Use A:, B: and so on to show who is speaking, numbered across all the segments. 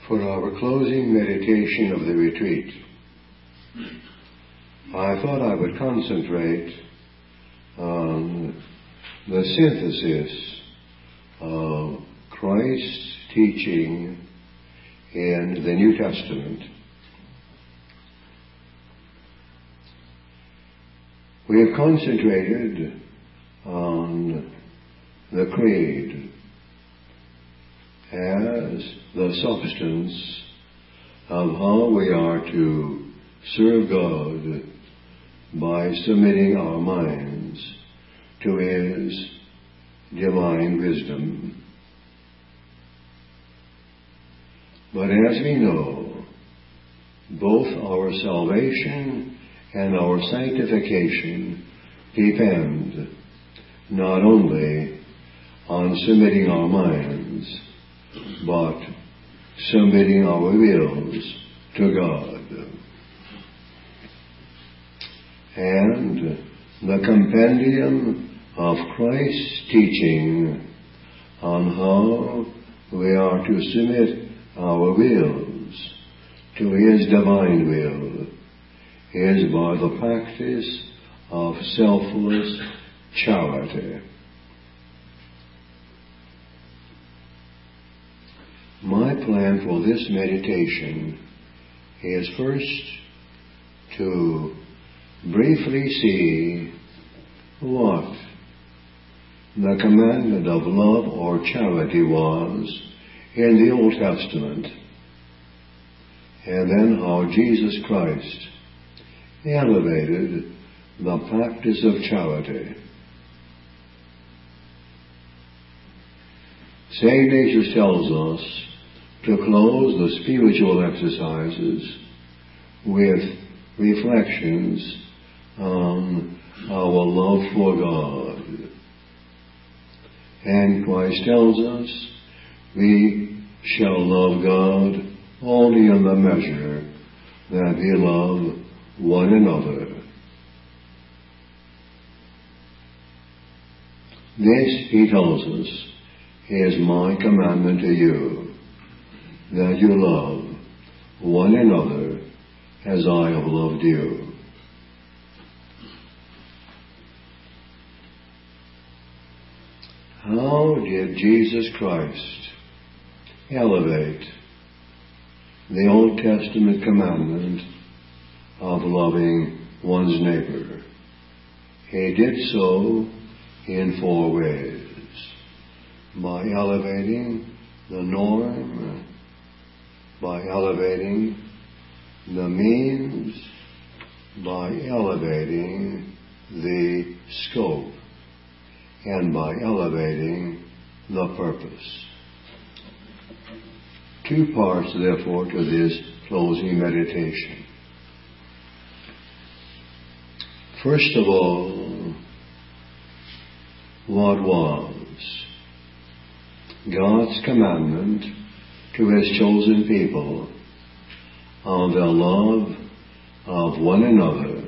A: For our closing meditation of the retreat, I thought I would concentrate on the synthesis of Christ's teaching in the New Testament. We have concentrated on the Creed as the substance of how we are to serve God by submitting our minds to His divine wisdom. But as we know, both our salvation and our sanctification depend not only on submitting our minds, but submitting our wills to God. And the compendium of Christ's teaching on how we are to submit our wills to His divine will is by the practice of selfless charity. My plan for this meditation is first to briefly see what the commandment of love or charity was in the Old Testament, and then how Jesus Christ elevated the practice of charity. St. Ignatius tells us to close the spiritual exercises with reflections on our love for God. And Christ tells us we shall love God only in the measure that we love one another. This, He tells us, is my commandment to you, that you love one another as I have loved you. How did Jesus Christ elevate the Old Testament commandment of loving one's neighbor? He did so in 4 ways. By elevating the norm, by elevating the means, by elevating the scope, and by elevating the purpose. 2 parts, therefore, to this closing meditation. First of all, what was God's commandment to His chosen people on the love of one another?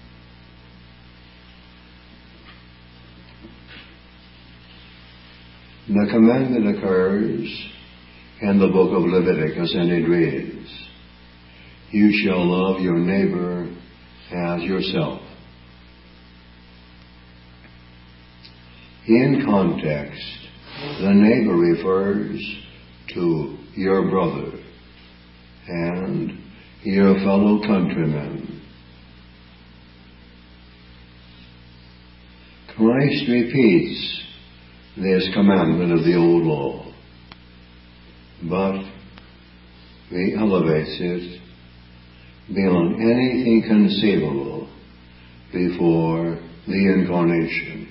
A: The commandment occurs in the book of Leviticus, and it reads, "You shall love your neighbor as yourself." In context, the neighbor refers to your brother and your fellow countrymen. Christ repeats this commandment of the old law, but He elevates it beyond anything conceivable before the Incarnation.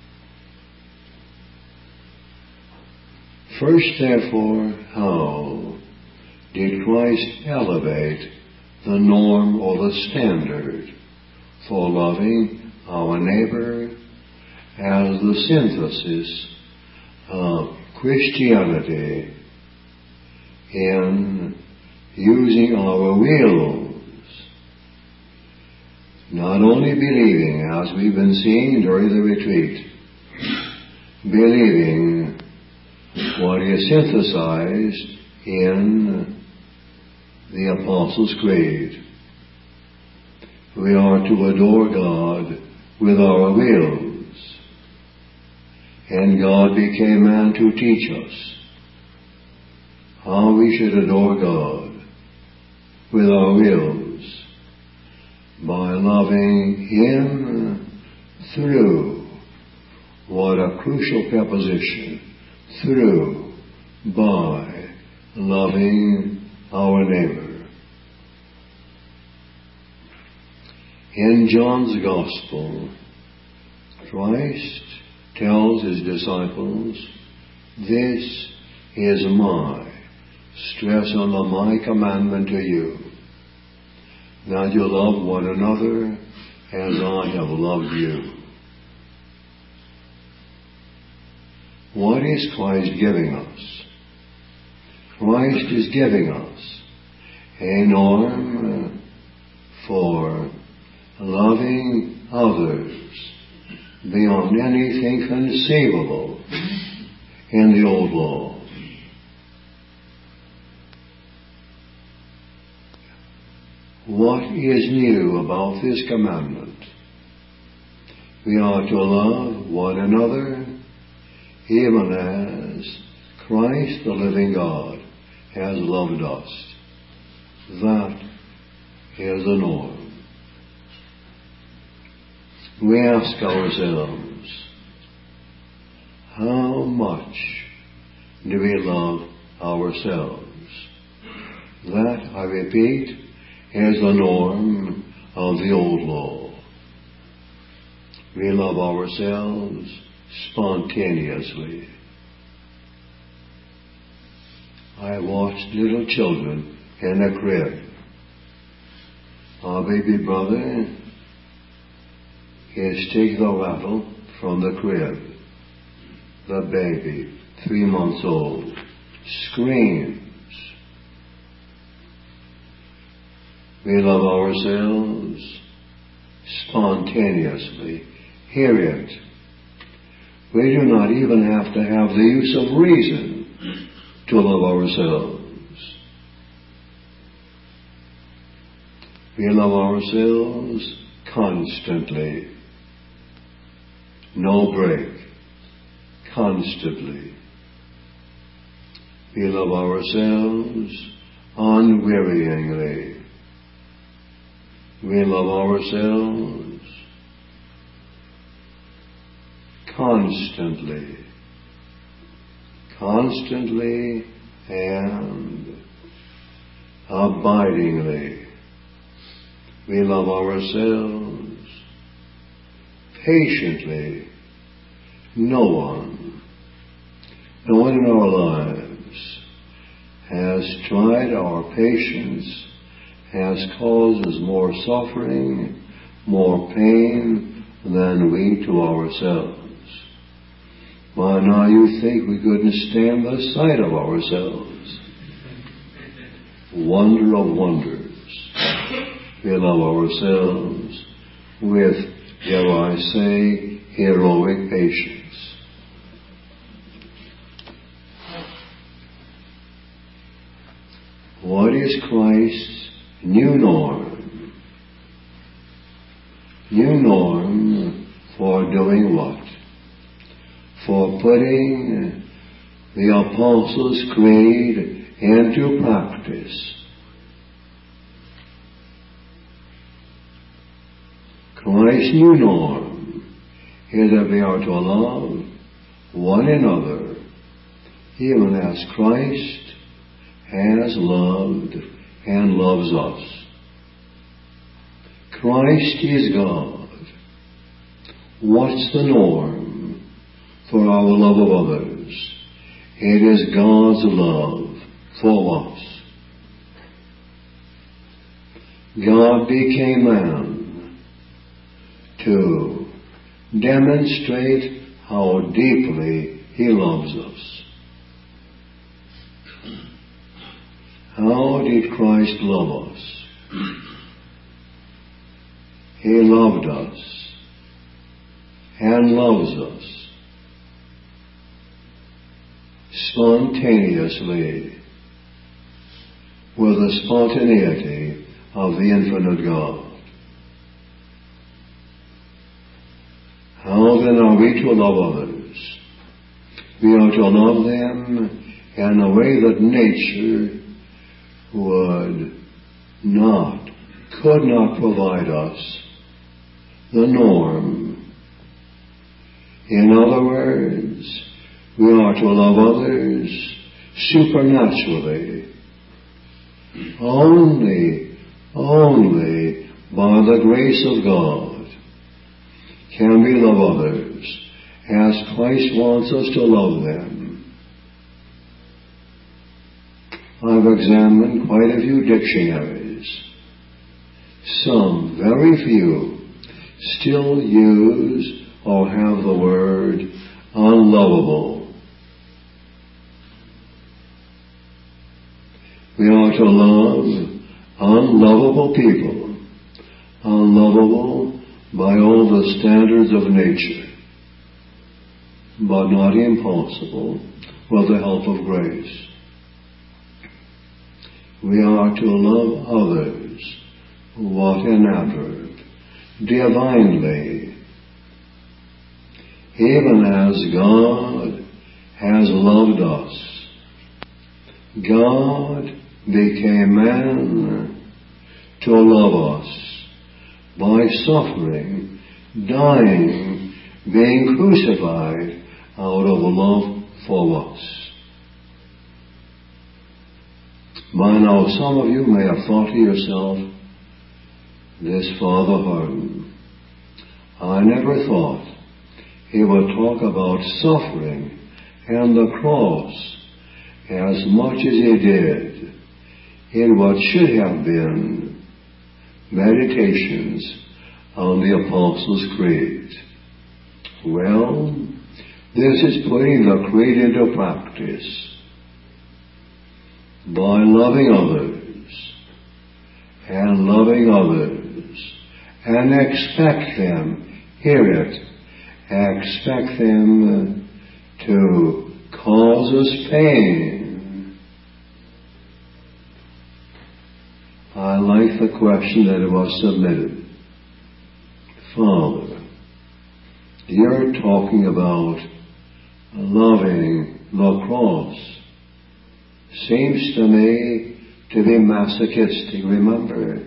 A: First, therefore, how did Christ elevate the norm or the standard for loving our neighbor as the synthesis of Christianity in using our wills, not only believing, as we've been seeing during the retreat, believing what is synthesized in the Apostles' Creed. We are to adore God with our wills, and God became man to teach us how we should adore God with our wills, by loving Him through, what a crucial preposition, through, by loving our neighbor. In John's Gospel, Christ tells His disciples, "This is my," stress on the "my" commandment to you, that you love one another as I have loved you. What is Christ giving us? Christ is giving us a norm for loving others beyond anything conceivable in the old law. What is new about this commandment? We are to love one another even as Christ, the living God, has loved us. That is the norm. We ask ourselves, how much do we love ourselves? That, I repeat, is the norm of the old law. We love ourselves spontaneously. I watched little children in a crib. Our baby brother is taking the rattle from the crib. The baby, 3 months old, screams. We love ourselves spontaneously. Hear it. We do not even have to have the use of reason to love ourselves. We love ourselves constantly. No break. Constantly. We love ourselves unwearyingly. We love ourselves constantly. Constantly and abidingly. We love ourselves patiently. No one in our lives has tried our patience, has caused us more suffering, more pain than we to ourselves. Why, now you think we couldn't stand the sight of ourselves. Wonder of wonders. We love ourselves with, dare I say, heroic patience. What is Christ's new norm? New norm for doing what? For putting the Apostles' Creed into practice. Christ's new norm is that we are to love one another even as Christ has loved and loves us. Christ is God. What's the norm for our love of others? It is God's love for us. God became man to demonstrate how deeply He loves us. How did Christ love us? He loved us and loves us spontaneously, with the spontaneity of the infinite God. How then are we to love others? We are to love them in a way that nature could not provide us the norm. In other words, we are to love others supernaturally, only by the grace of God can we love others as Christ wants us to love them. I've examined quite a few dictionaries. Some, very few, still use or have the word unlovable. We are to love unlovable people, unlovable by all the standards of nature, but not impossible with the help of grace. We are to love others, what an adverb, divinely, even as God has loved us. God became man to love us by suffering, dying, being crucified out of love for us. By now, some of you may have thought to yourself, this Father Hardin, I never thought he would talk about suffering and the cross as much as he did in what should have been meditations on the Apostles' Creed. Well, this is putting the Creed into practice by loving others and expect them, hear it, expect them to cause us pain. I like the question that was submitted. Father, you're talking about loving the cross. Seems to me to be masochistic, remember?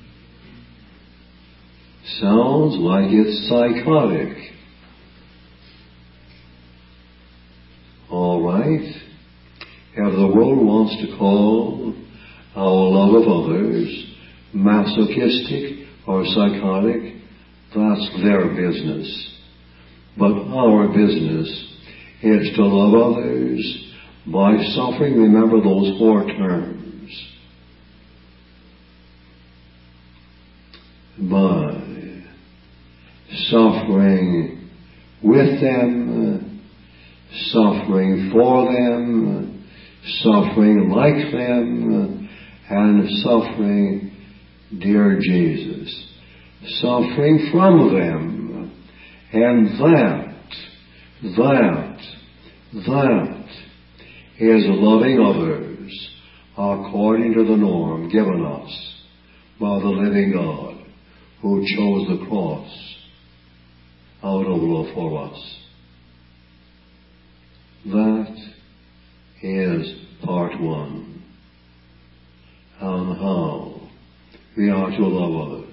A: Sounds like it's psychotic. All right. If the world wants to call our love of others masochistic or psychotic, that's their business. But our business is to love others by suffering. Remember those 4 terms. By suffering with them, suffering for them, suffering like them, and suffering, dear Jesus, suffering from them. And that is loving others according to the norm given us by the living God who chose the cross out of love for us. That is part 1 on how we are to love others.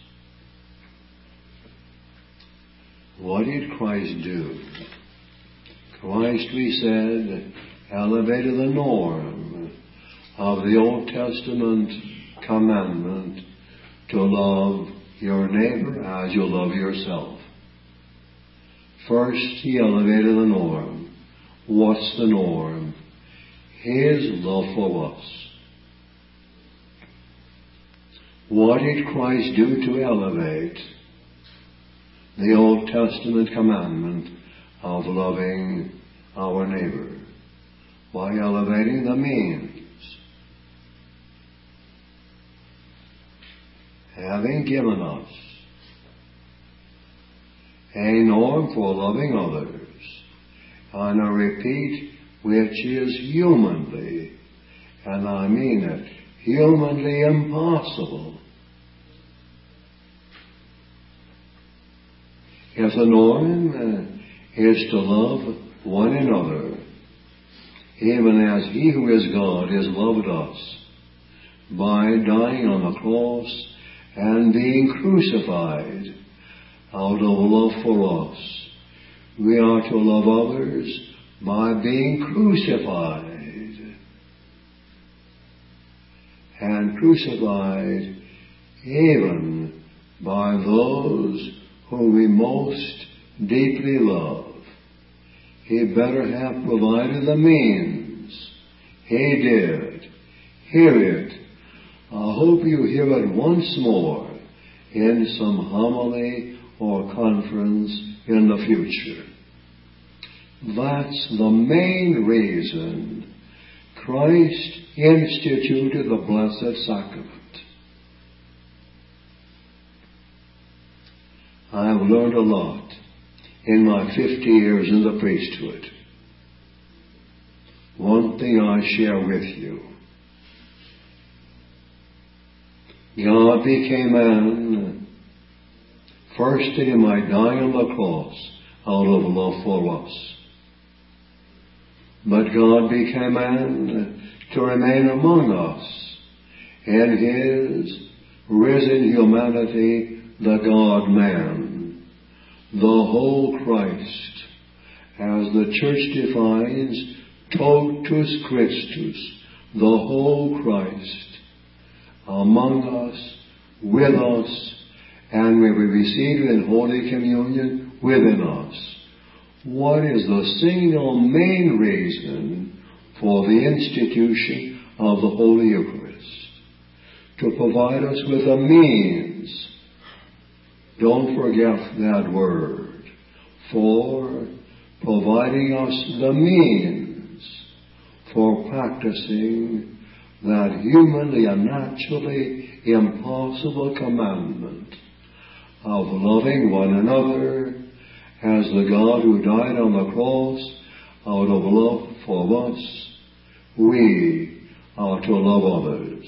A: What did Christ do? Christ, we said, elevated the norm of the Old Testament commandment to love your neighbor as you love yourself. First, he elevated the norm. What's the norm? His love for us. What did Christ do to elevate the Old Testament commandment of loving our neighbor? By elevating the means. Having given us a norm for loving others, and I repeat, which is humanly, and I mean it, humanly impossible. If the norm is to love one another, even as He who is God has loved us, by dying on the cross and being crucified out of love for us, we are to love others by being crucified. And crucified even by those whom we most deeply love. He better have provided the means. He did. Hear it. I hope you hear it once more in some homily or conference in the future. That's the main reason Christ instituted the Blessed Sacrament. I have learned a lot in my 50 years in the priesthood. One thing I share with you. God became man, first that He might die on the cross out of love for us. But God became man to remain among us in His risen humanity, the God-man, the whole Christ, as the Church defines, totus Christus, the whole Christ, among us, with us, and we will receive in Holy Communion within us. What is the single main reason for the institution of the Holy Eucharist? To provide us with a means. Don't forget that word. For providing us the means for practicing that humanly and naturally impossible commandment of loving one another as the God who died on the cross out of love for us, we are to love others.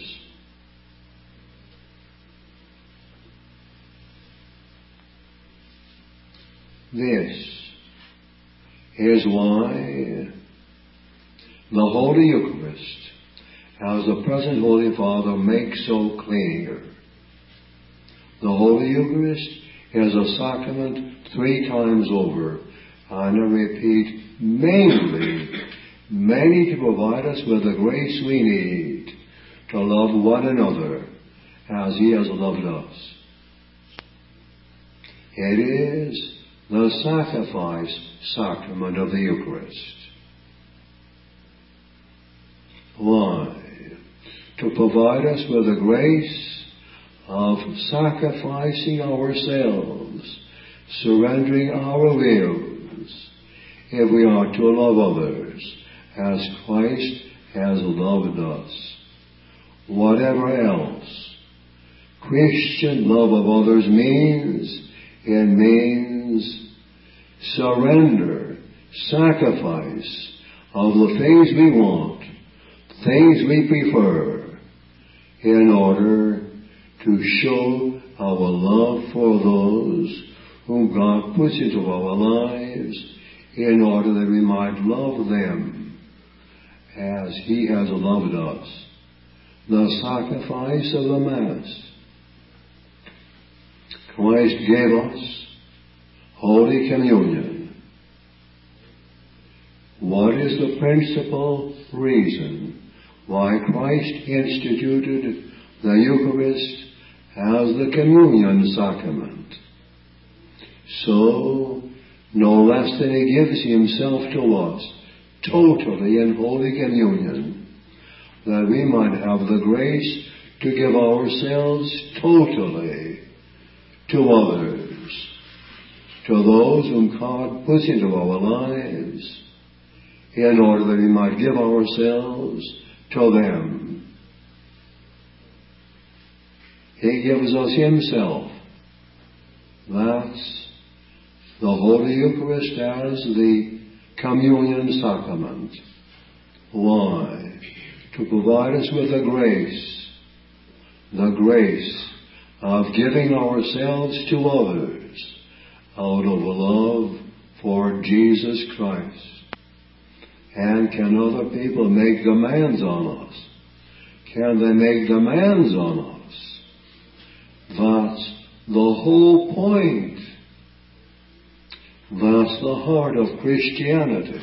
A: This is why the Holy Eucharist, as the present Holy Father makes so clear, the Holy Eucharist is a sacrament 3 times over, and I repeat, mainly to provide us with the grace we need to love one another as He has loved us. It is the sacrifice sacrament of the Eucharist. Why? To provide us with the grace of sacrificing ourselves, surrendering our wills, if we are to love others as Christ has loved us. Whatever else Christian love of others means, it means surrender, sacrifice of the things we want, things we prefer, in order to show our love for those whom God puts into our lives, in order that we might love them as He has loved us. The sacrifice of the Mass. Christ gave us Holy Communion. What is the principal reason why Christ instituted the Eucharist as the communion sacrament? So, no less than He gives Himself to us totally in Holy Communion, that we might have the grace to give ourselves totally to others, to those whom God puts into our lives, in order that we might give ourselves to them. He gives us Himself. That's the Holy Eucharist as the communion sacrament. Why? To provide us with the grace the grace of giving ourselves to others out of love for Jesus Christ. And can other people make demands on us? Can they make demands on us? That's the whole point. That's the heart of Christianity.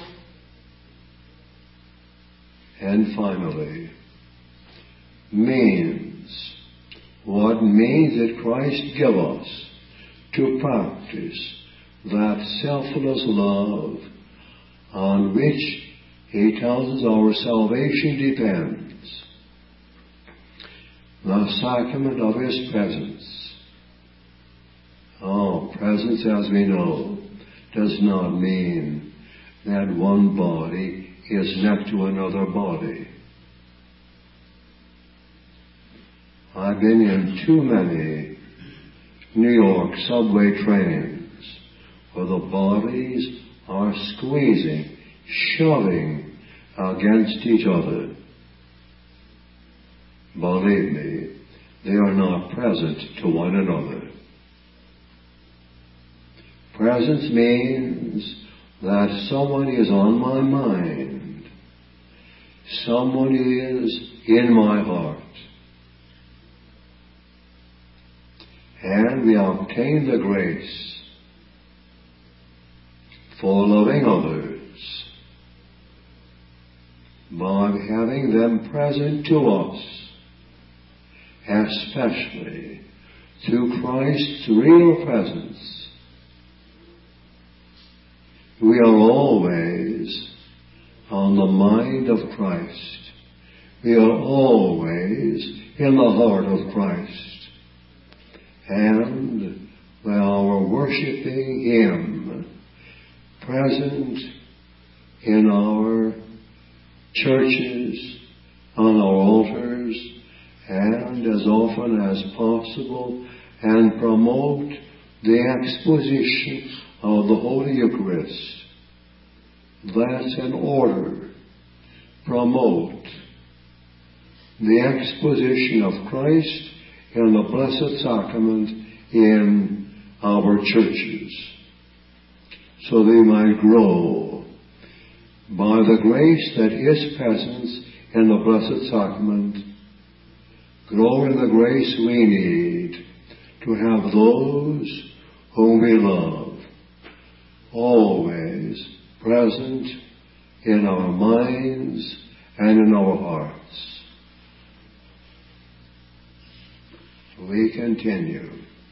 A: And finally, means. What means that Christ give us to practice that selfless love on which He tells us our salvation depends. The sacrament of His presence. Oh, presence, as we know, does not mean that one body is next to another body. I've been in too many New York subway trains where the bodies are squeezing, shoving against each other. Believe me, they are not present to one another. Presence means that someone is on my mind. Someone is in my heart. And we obtain the grace for loving others by having them present to us, especially through Christ's real presence. We are always on the mind of Christ. We are always in the heart of Christ. And by our worshiping Him, present in our churches, on our altars, and as often as possible, and promote the exposition of the Holy Eucharist. That's an order. Promote the exposition of Christ in the Blessed Sacrament in our churches, so they might grow by the grace that His presence in the Blessed Sacrament, grow in the grace we need to have those whom we love always present in our minds and in our hearts. We continue.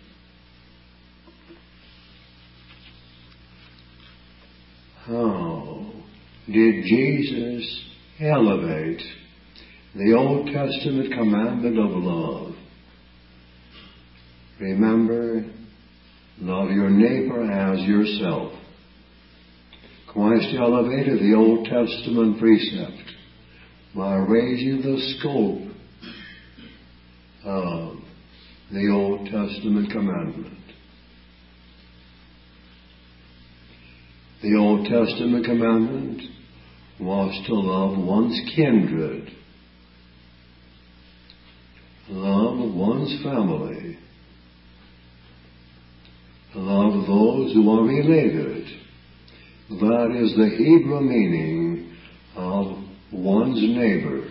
A: How did Jesus elevate the Old Testament commandment of love? Remember, love your neighbor as yourself. Christ elevated the Old Testament precept by raising the scope of the Old Testament commandment. The Old Testament commandment was to love one's kindred, love one's family, love those who are related. That is the Hebrew meaning of one's neighbor.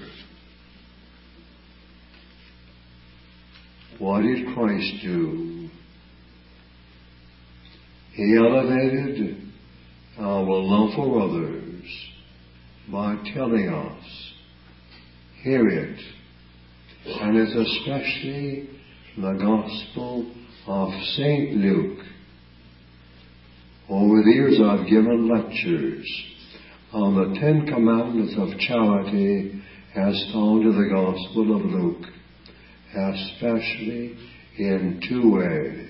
A: What did Christ do? He elevated our love for others by telling us, hear it, and it's especially the Gospel of St. Luke. Over the years I've given lectures on the 10 Commandments of Charity as found in the Gospel of Luke, especially in 2 ways.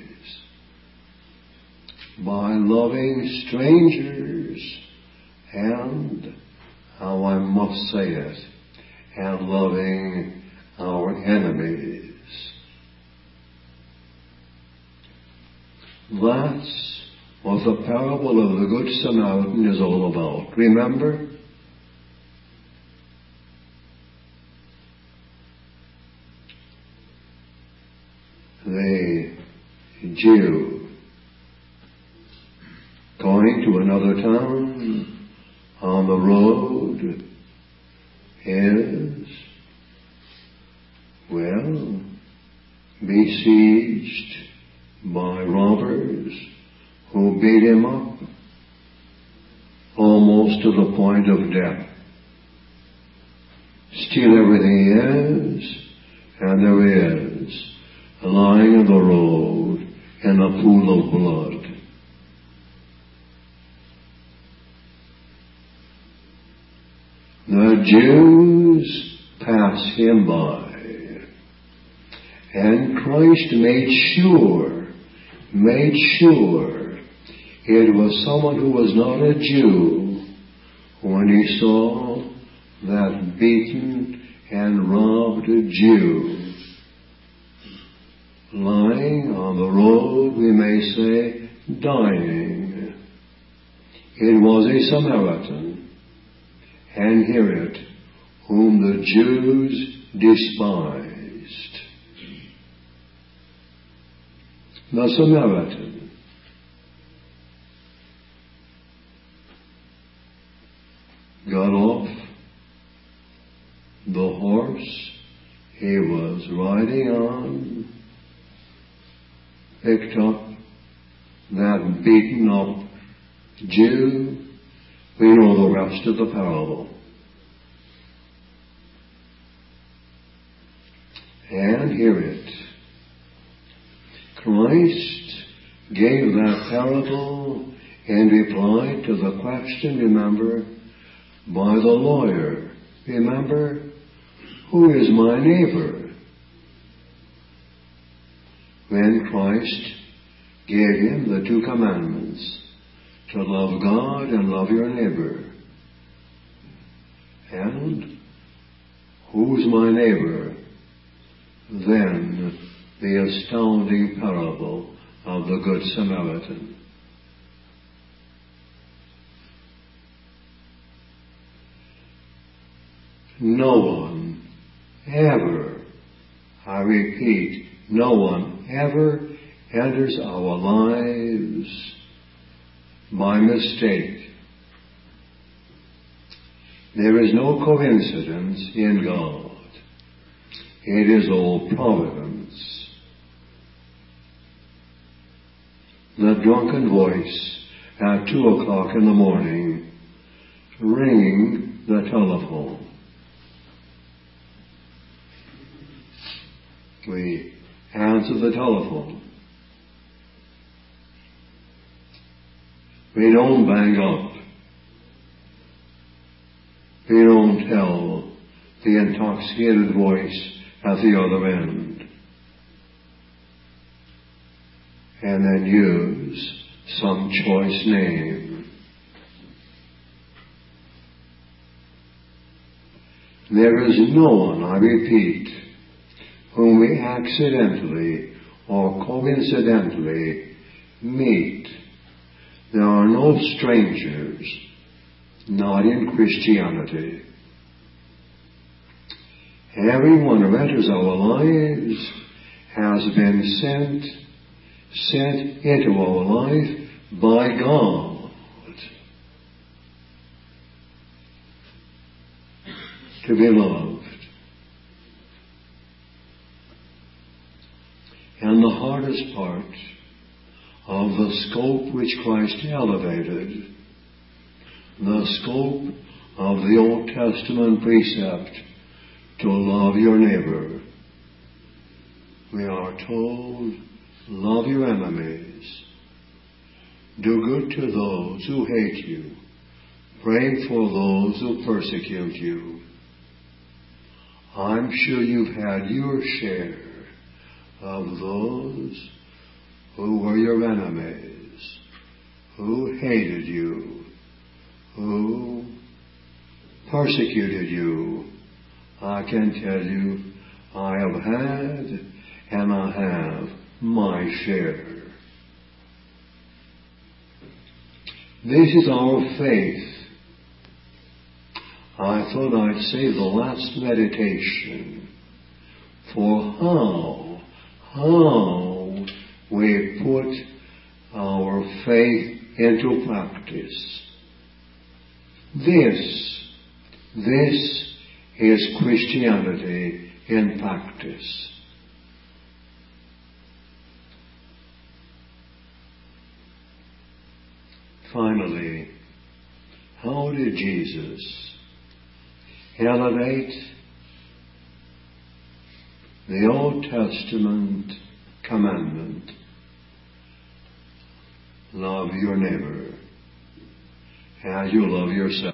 A: By loving strangers and, how I must say it, and loving our enemies. That's what the parable of the Good Samaritan is all about. Remember? a Jew going to another town on the road is, well, besieged by robbers who beat him up almost to the point of death, steal everything he has, and there is, lying in the road in a pool of blood. The Jews pass him by, and Christ made sure it was someone who was not a Jew when he saw that beaten and robbed Jew lying on the road, we may say, dying. It was a Samaritan, and hear it, whom the Jews despised. The Samaritan. Got off the horse he was riding on, picked up that beaten up Jew. We know the rest of the parable. And hear it. Christ gave that parable in reply to the question, remember, by the lawyer. Remember, who is my neighbor? When Christ gave him the two commandments, to love God and love your neighbor. And who's my neighbor? Then the astounding parable of the Good Samaritan. No one ever, I repeat, no one ever enters our lives by mistake. There is no coincidence in God. It is all providence. The drunken voice at 2:00 in the morning ringing the telephone. We answer the telephone. We don't bang up. We don't tell the intoxicated voice at the other end. And then use some choice name. There is no one, I repeat, whom we accidentally or coincidentally meet. There are no strangers, not in Christianity. Everyone who enters our lives has been sent into our life by God to be loved. And the hardest part of the scope which Christ elevated, the scope of the Old Testament precept to love your neighbor. We are told, love your enemies, do good to those who hate you, pray for those who persecute you. I'm sure you've had your share of those who were your enemies, who hated you, who persecuted you. I can tell you, I have had and I have my share. This is our faith. I thought I'd say the last meditation. For how we put our faith into practice. This is Christianity in practice. Finally, how did Jesus elevate the Old Testament commandment, love your neighbor as you love yourself?